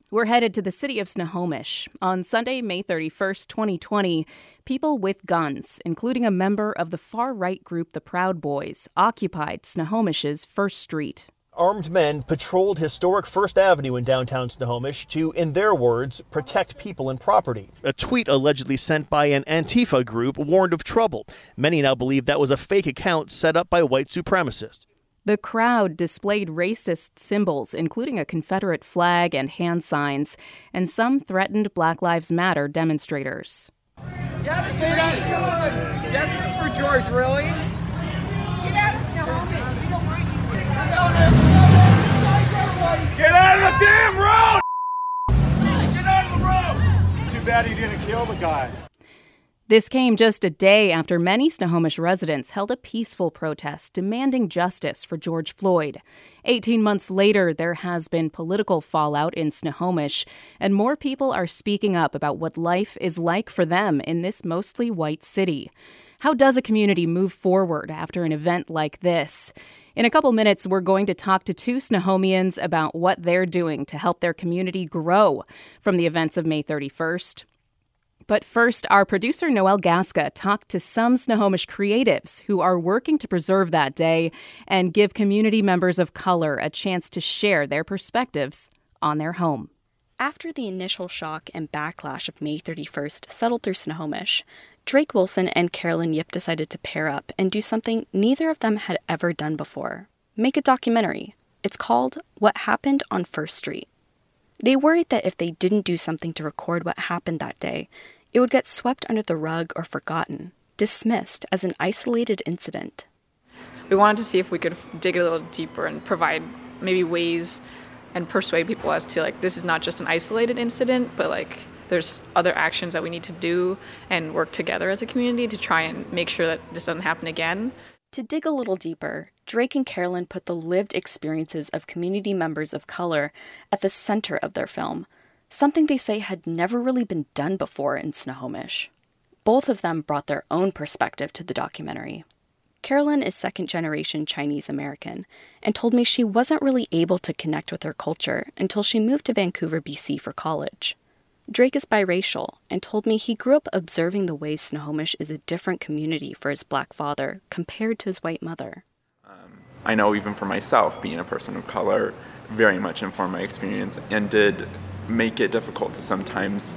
We're headed to the city of Snohomish. On Sunday, May 31st, 2020, people with guns, including a member of the far-right group the Proud Boys, occupied Snohomish's First Street. Armed men patrolled historic First Avenue in downtown Snohomish to, in their words, protect people and property. A tweet allegedly sent by an Antifa group warned of trouble. Many now believe that was a fake account set up by white supremacists. The crowd displayed racist symbols, including a Confederate flag and hand signs, and some threatened Black Lives Matter demonstrators. Get out of Street! Justice for George, really? Get out of Snohomish. We don't want you here. Get out of the damn road! Get out of the road! Too bad he didn't kill the guy. This came just a day after many Snohomish residents held a peaceful protest demanding justice for George Floyd. 18 months later, there has been political fallout in Snohomish, and more people are speaking up about what life is like for them in this mostly white city. How does a community move forward after an event like this? In a couple minutes, we're going to talk to two Snohomians about what they're doing to help their community grow from the events of May 31st. But first, our producer Noel Gasca talked to some Snohomish creatives who are working to preserve that day and give community members of color a chance to share their perspectives on their home. After the initial shock and backlash of May 31st settled through Snohomish, Drake Wilson and Carolyn Yip decided to pair up and do something neither of them had ever done before. Make a documentary. It's called What Happened on First Street. They worried that if they didn't do something to record what happened that day, it would get swept under the rug or forgotten, dismissed as an isolated incident. We wanted to see if we could dig a little deeper and provide maybe ways and persuade people as to, like, this is not just an isolated incident, but, like, there's other actions that we need to do and work together as a community to try and make sure that this doesn't happen again. To dig a little deeper, Drake and Carolyn put the lived experiences of community members of color at the center of their film, something they say had never really been done before in Snohomish. Both of them brought their own perspective to the documentary. Carolyn is second-generation Chinese American and told me she wasn't really able to connect with her culture until she moved to Vancouver, BC for college. Drake is biracial and told me he grew up observing the ways Snohomish is a different community for his black father compared to his white mother. I know even for myself, being a person of color very much informed my experience and did make it difficult to sometimes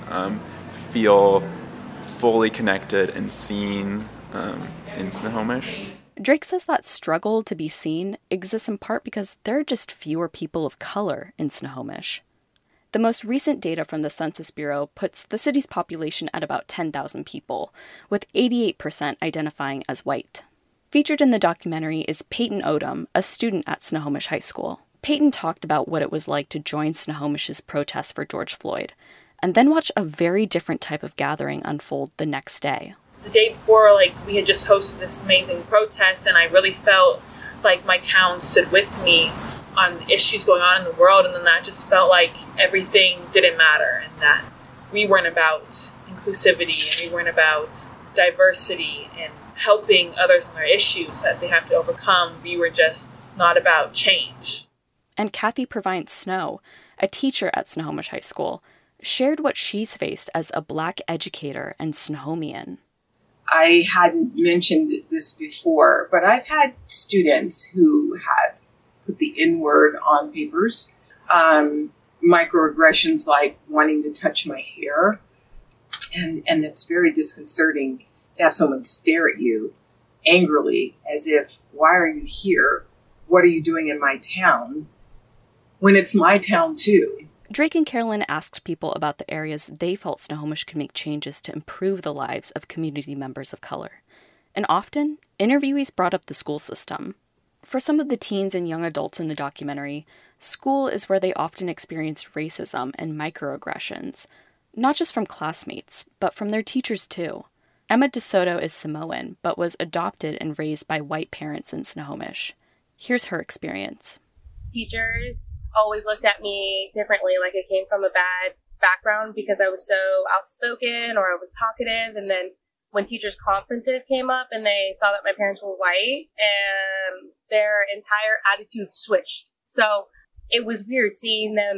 feel fully connected and seen in Snohomish. Drake says that struggle to be seen exists in part because there are just fewer people of color in Snohomish. The most recent data from the Census Bureau puts the city's population at about 10,000 people, with 88% identifying as white. Featured in the documentary is Peyton Odom, a student at Snohomish High School. Peyton talked about what it was like to join Snohomish's protest for George Floyd, and then watch a very different type of gathering unfold the next day. The day before, we had just hosted this amazing protest, and I really felt like my town stood with me on issues going on in the world, and then that just felt like everything didn't matter, and that we weren't about inclusivity, and we weren't about diversity, and helping others on their issues that they have to overcome. We were just not about change. And Kathy Provine Snow, a teacher at Snohomish High School, shared what she's faced as a Black educator and Snohomian. I hadn't mentioned this before, but I've had students who have put the N-word on papers. Microaggressions like wanting to touch my hair. And it's very disconcerting to have someone stare at you angrily as if, why are you here? What are you doing in my town? When it's my town too. Drake and Carolyn asked people about the areas they felt Snohomish could make changes to improve the lives of community members of color. And often, interviewees brought up the school system. For some of the teens and young adults in the documentary, school is where they often experience racism and microaggressions, not just from classmates, but from their teachers too. Emma DeSoto is Samoan, but was adopted and raised by white parents in Snohomish. Here's her experience. Teachers always looked at me differently, like I came from a bad background because I was so outspoken or I was talkative. And then when teachers' conferences came up and they saw that my parents were white, and their entire attitude switched. So it was weird seeing them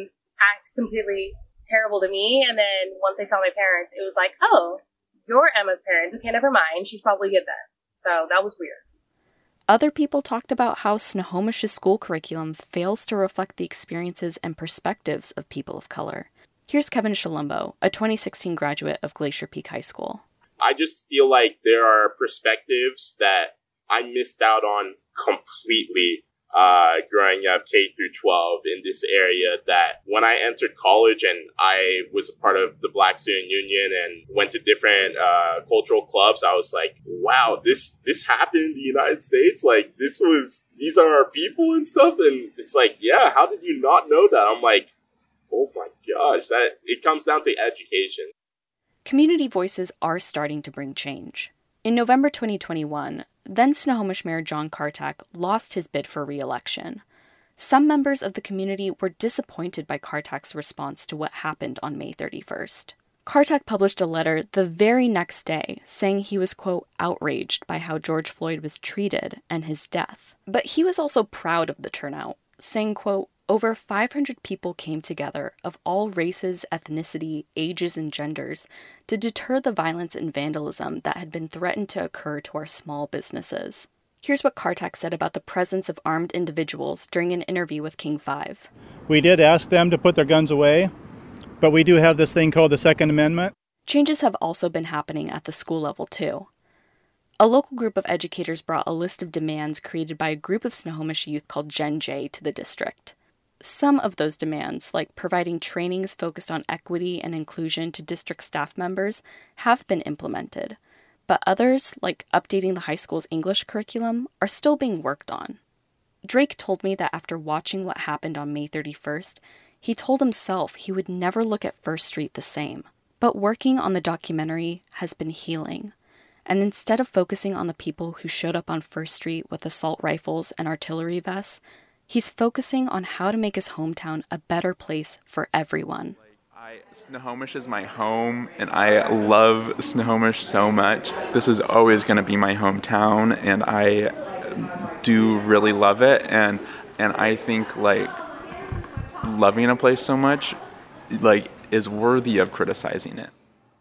act completely terrible to me. And then once I saw my parents, it was like, oh, you're Emma's parents. Okay, never mind. She's probably good then. So that was weird. Other people talked about how Snohomish's school curriculum fails to reflect the experiences and perspectives of people of color. Here's Kevin Shalumbo, a 2016 graduate of Glacier Peak High School. I just feel like there are perspectives that I missed out on completely growing up K through 12 in this area, that when I entered college and I was a part of the Black Student Union and went to different cultural clubs, I was like, wow, this happened in the United States? Like, these are our people and stuff? And it's like, yeah, how did you not know that? I'm like, oh my gosh, it comes down to education. Community voices are starting to bring change. In November 2021, then Snohomish Mayor John Cartack lost his bid for re-election. Some members of the community were disappointed by Cartack's response to what happened on May 31st. Cartack published a letter the very next day saying he was, quote, outraged by how George Floyd was treated and his death. But he was also proud of the turnout, saying, quote, over 500 people came together of all races, ethnicity, ages, and genders to deter the violence and vandalism that had been threatened to occur to our small businesses. Here's what Cartack said about the presence of armed individuals during an interview with King 5. We did ask them to put their guns away, but we do have this thing called the Second Amendment. Changes have also been happening at the school level, too. A local group of educators brought a list of demands created by a group of Snohomish youth called Gen J to the district. Some of those demands, like providing trainings focused on equity and inclusion to district staff members, have been implemented. But others, like updating the high school's English curriculum, are still being worked on. Drake told me that after watching what happened on May 31st, he told himself he would never look at First Street the same. But working on the documentary has been healing. And instead of focusing on the people who showed up on First Street with assault rifles and artillery vests, he's focusing on how to make his hometown a better place for everyone. Snohomish is my home, and I love Snohomish so much. This is always going to be my hometown, and I do really love it. And I think, like, loving a place so much, like, is worthy of criticizing it.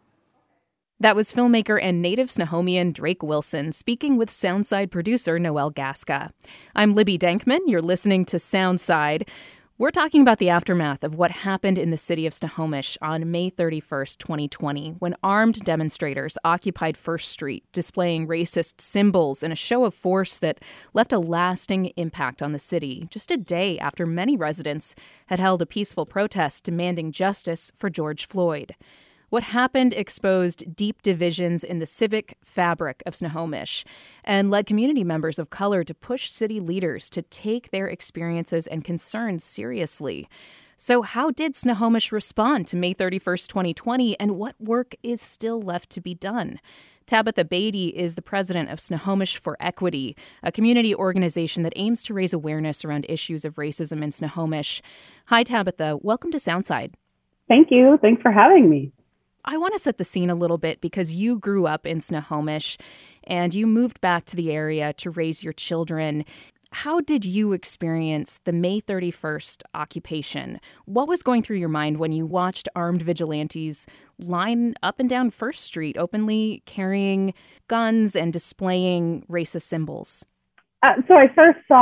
That was filmmaker and native Snohomian Drake Wilson speaking with Soundside producer Noelle Gasca. I'm Libby Dankman. You're listening to Soundside. We're talking about the aftermath of what happened in the city of Snohomish on May 31st, 2020, when armed demonstrators occupied First Street, displaying racist symbols in a show of force that left a lasting impact on the city, just a day after many residents had held a peaceful protest demanding justice for George Floyd. What happened exposed deep divisions in the civic fabric of Snohomish and led community members of color to push city leaders to take their experiences and concerns seriously. So how did Snohomish respond to May 31st, 2020, and what work is still left to be done? Tabitha Beatty is the president of Snohomish for Equity, a community organization that aims to raise awareness around issues of racism in Snohomish. Hi, Tabitha. Welcome to Soundside. Thank you. Thanks for having me. I want to set the scene a little bit because you grew up in Snohomish and you moved back to the area to raise your children. How did you experience the May 31st occupation? What was going through your mind when you watched armed vigilantes line up and down First Street, openly carrying guns and displaying racist symbols? So I first saw,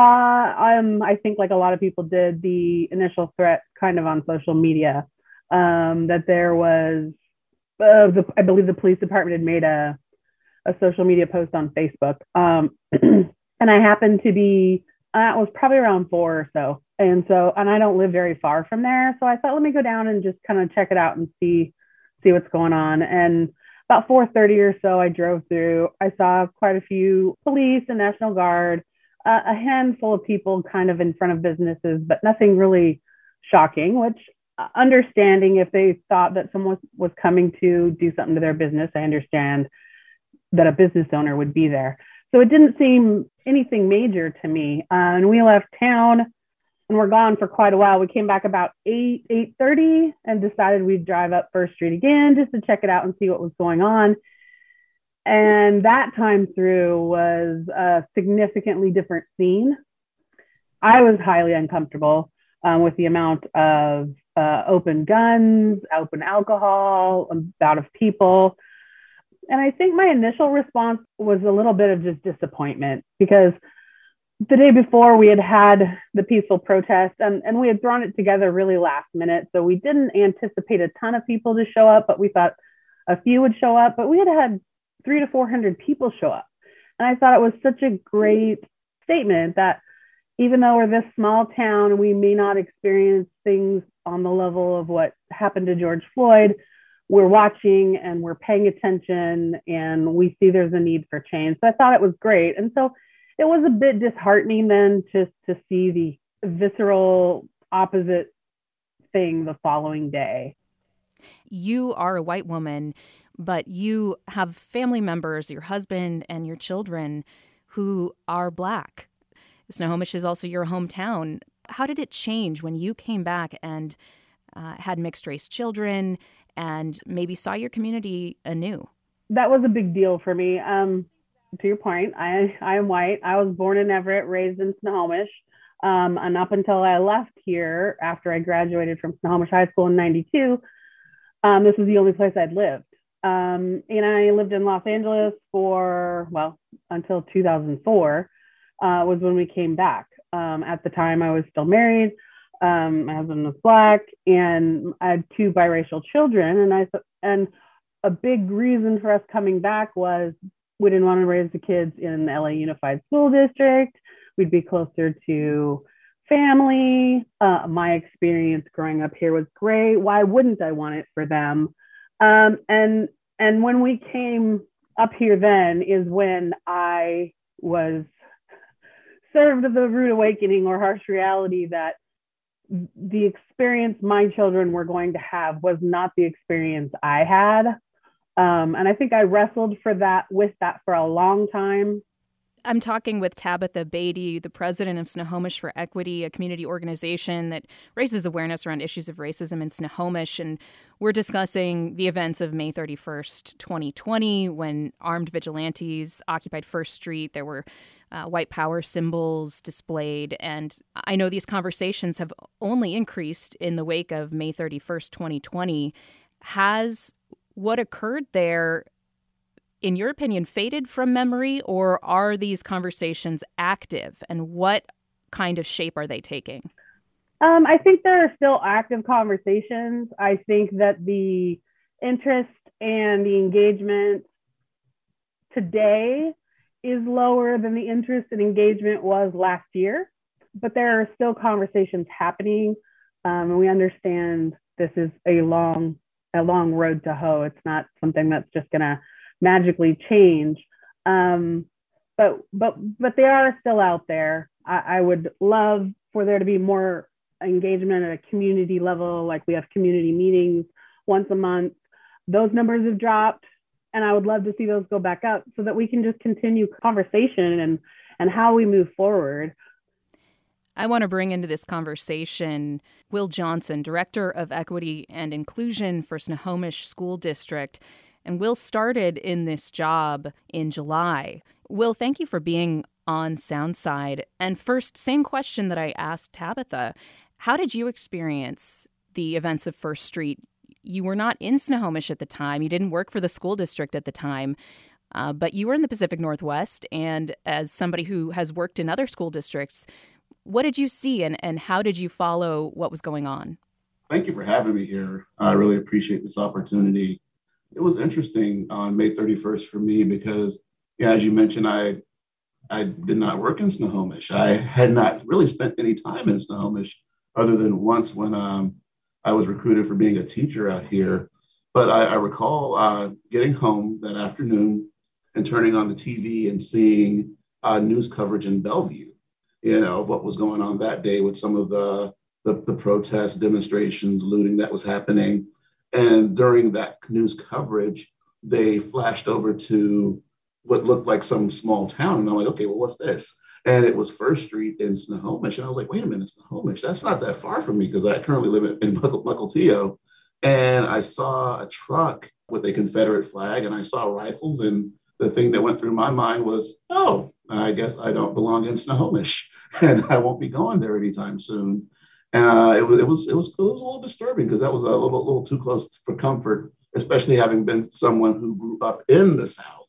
I think like a lot of people did, the initial threat kind of on social media, that there was, I believe the police department had made a social media post on Facebook. And I happened to be, it was probably around 4 or so. And I don't live very far from there. So I thought, let me go down and just kind of check it out and see what's going on. And about 4:30 or so, I drove through. I saw quite a few police and National Guard, a handful of people kind of in front of businesses, but nothing really shocking, which understanding if they thought that someone was coming to do something to their business, I understand that a business owner would be there. So it didn't seem anything major to me. And we left town and we're gone for quite a while. We came back about 8:30 and decided we'd drive up First Street again just to check it out and see what was going on. And that time through was a significantly different scene. I was highly uncomfortable with the amount of open guns, open alcohol, about of people. And I think my initial response was a little bit of just disappointment, because the day before we had the peaceful protest, and we had thrown it together really last minute. So we didn't anticipate a ton of people to show up, but we thought a few would show up. But we had 300 to 400 people show up. And I thought it was such a great statement that even though we're this small town and we may not experience things on the level of what happened to George Floyd, we're watching and we're paying attention and we see there's a need for change. So I thought it was great. And so it was a bit disheartening then just to see the visceral opposite thing the following day. You are a white woman, but you have family members, your husband and your children, who are Black. Snohomish is also your hometown. How did it change when you came back and had mixed race children and maybe saw your community anew? That was a big deal for me. To your point, I am white. I was born in Everett, raised in Snohomish. And up until I left here after I graduated from Snohomish High School in 92, this was the only place I'd lived. And I lived in Los Angeles until 2004 was when we came back. At the time, I was still married. My husband was Black, and I had 2 biracial children. And a big reason for us coming back was we didn't want to raise the kids in LA Unified School District. We'd be closer to family. My experience growing up here was great. Why wouldn't I want it for them? And when we came up here then is when I was served the rude awakening or harsh reality that the experience my children were going to have was not the experience I had. And I think I wrestled with that for a long time. I'm talking with Tabitha Beatty, the president of Snohomish for Equity, a community organization that raises awareness around issues of racism in Snohomish. And we're discussing the events of May 31st, 2020, when armed vigilantes occupied First Street. There were white power symbols displayed. And I know these conversations have only increased in the wake of May 31st, 2020. Has what occurred there, in your opinion, faded from memory, or are these conversations active, and what kind of shape are they taking? I think there are still active conversations. I think that the interest and the engagement today is lower than the interest and engagement was last year, but there are still conversations happening. And we understand this is a long road to hoe. It's not something that's just going to magically change. But they are still out there. I would love for there to be more engagement at a community level, like we have community meetings once a month. Those numbers have dropped, and I would love to see those go back up so that we can just continue conversation and how we move forward. I want to bring into this conversation Will Johnson, Director of Equity and Inclusion for Snohomish School District. And Will started in this job in July. Will, thank you for being on Soundside. And first, same question that I asked Tabitha. How did you experience the events of First Street? You were not in Snohomish at the time. You didn't work for the school district at the time. But you were in the Pacific Northwest. And as somebody who has worked in other school districts, what did you see and how did you follow what was going on? Thank you for having me here. I really appreciate this opportunity. It was interesting on May 31st for me because, as you mentioned, I did not work in Snohomish. I had not really spent any time in Snohomish other than once when I was recruited for being a teacher out here. But I recall getting home that afternoon and turning on the TV and seeing news coverage in Bellevue, what was going on that day with some of the protests, demonstrations, looting that was happening. And during that news coverage, they flashed over to what looked like some small town. And I'm like, okay, well, what's this? And it was First Street in Snohomish. And I was like, wait a minute, Snohomish, that's not that far from me because I currently live in Mukilteo. And I saw a truck with a Confederate flag and I saw rifles. And the thing that went through my mind was, oh, I guess I don't belong in Snohomish and I won't be going there anytime soon. It was a little disturbing because that was a little too close for comfort, especially having been someone who grew up in the South.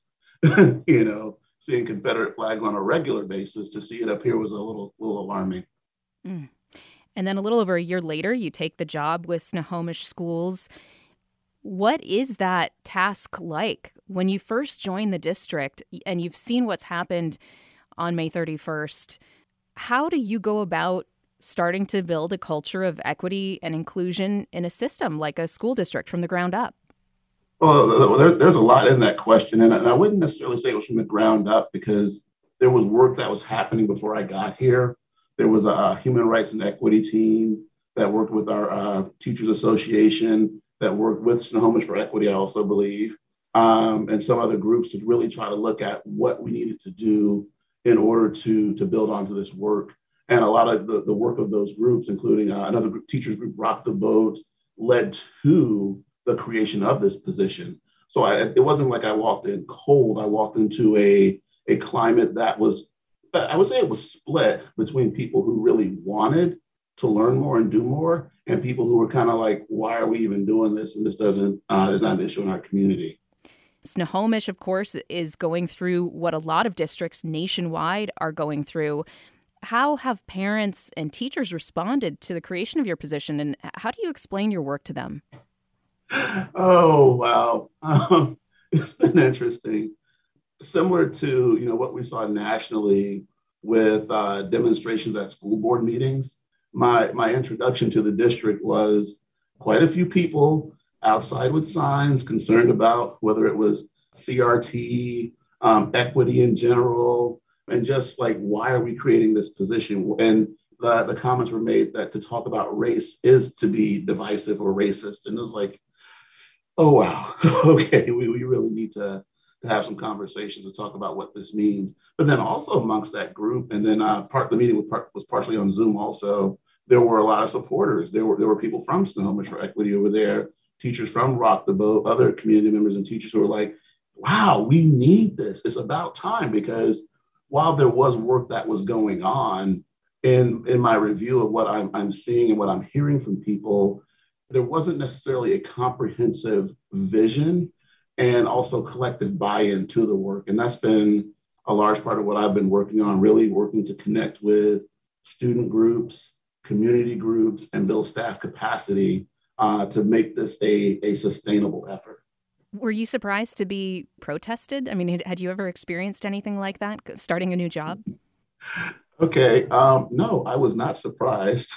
Seeing Confederate flags on a regular basis, to see it up here was a little alarming. Mm. And then a little over a year later, you take the job with Snohomish Schools. What is that task like when you first join the district and you've seen what's happened on May 31st? How do you go about starting to build a culture of equity and inclusion in a system like a school district from the ground up? Well, there's a lot in that question, and I wouldn't necessarily say it was from the ground up because there was work that was happening before I got here. There was a human rights and equity team that worked with our Teachers Association, that worked with Snohomish for Equity, I also believe, and some other groups to really try to look at what we needed to do in order to build onto this work. And a lot of the work of those groups, including another group, teachers group, Rock the Boat, led to the creation of this position. So it wasn't like I walked in cold. I walked into a climate that was, I would say it was split between people who really wanted to learn more and do more, and people who were kind of like, why are we even doing this? And this is not an issue in our community. Snohomish, of course, is going through what a lot of districts nationwide are going through. How have parents and teachers responded to the creation of your position, and how do you explain your work to them? Oh, wow. It's been interesting. Similar to, what we saw nationally with demonstrations at school board meetings, my introduction to the district was quite a few people outside with signs concerned about whether it was CRT, equity in general, and just like, why are we creating this position? And the comments were made that to talk about race is to be divisive or racist. And it was like, oh, wow. Okay, we really need to have some conversations to talk about what this means. But then also amongst that group, and then the meeting was partially on Zoom also, there were a lot of supporters. There were people from Snohomish for Equity over there, teachers from Rock the Boat, other community members and teachers who were like, wow, we need this. It's about time, because while there was work that was going on in my review of what I'm seeing and what I'm hearing from people, there wasn't necessarily a comprehensive vision and also collective buy-in to the work. And that's been a large part of what I've been working on, really working to connect with student groups, community groups, and build staff capacity to make this a sustainable effort. Were you surprised to be protested? I mean, had you ever experienced anything like that, starting a new job? Okay, no, I was not surprised.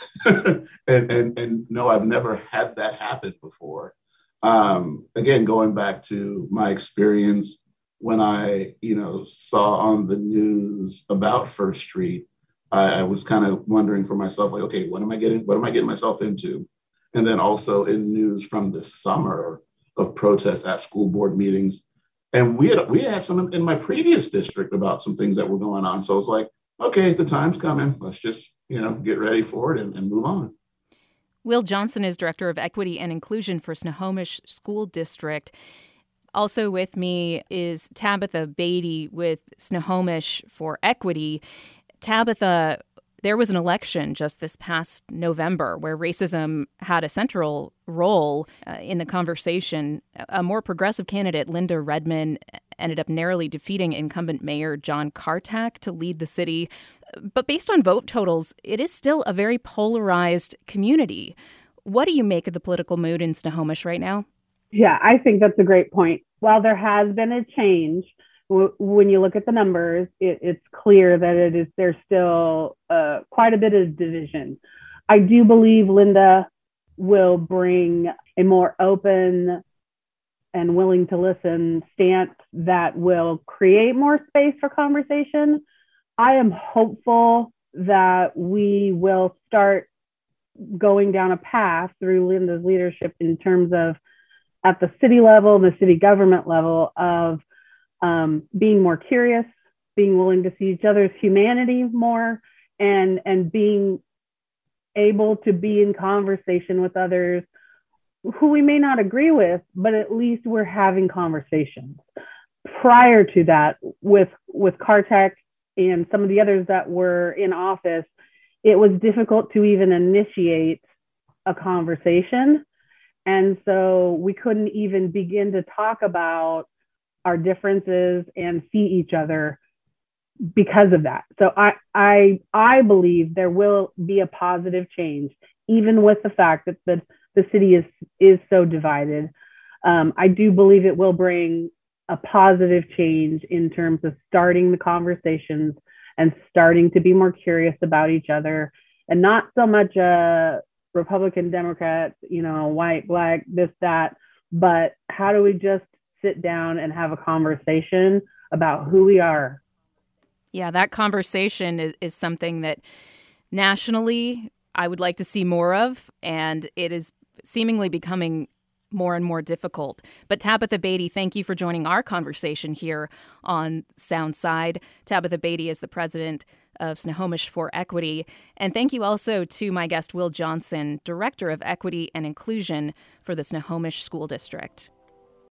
and no, I've never had that happen before. Again, going back to my experience when I, saw on the news about First Street, I was kind of wondering for myself, like, okay, what am I getting myself into? And then also in news from the summer of protests at school board meetings. And we had some in my previous district about some things that were going on. So I was like, okay, the time's coming. Let's just, get ready for it and move on. Will Johnson is Director of Equity and Inclusion for Snohomish School District. Also with me is Tabitha Beatty with Snohomish for Equity. Tabitha, there was an election just this past November where racism had a central role in the conversation. A more progressive candidate, Linda Redmond, ended up narrowly defeating incumbent Mayor John Kartak to lead the city. But based on vote totals, it is still a very polarized community. What do you make of the political mood in Snohomish right now? Yeah, I think that's a great point. While there has been a change, when you look at the numbers, it's clear that there's still quite a bit of division. I do believe Linda will bring a more open and willing to listen stance that will create more space for conversation. I am hopeful that we will start going down a path through Linda's leadership in terms of at the city level, the city government level of being more curious, being willing to see each other's humanity more, and being able to be in conversation with others who we may not agree with, but at least we're having conversations. Prior to that, with Kartak and some of the others that were in office, it was difficult to even initiate a conversation. And so we couldn't even begin to talk about our differences and see each other because of that. So I believe there will be a positive change, even with the fact that the city is so divided. I do believe it will bring a positive change in terms of starting the conversations and starting to be more curious about each other, and not so much Republican, Democrat, white, black, this, that, but how do we just sit down and have a conversation about who we are? Yeah, that conversation is something that nationally I would like to see more of, and it is seemingly becoming more and more difficult. But Tabitha Beatty, thank you for joining our conversation here on Soundside. Tabitha Beatty is the president of Snohomish for Equity. And thank you also to my guest, Will Johnson, Director of Equity and Inclusion for the Snohomish School District.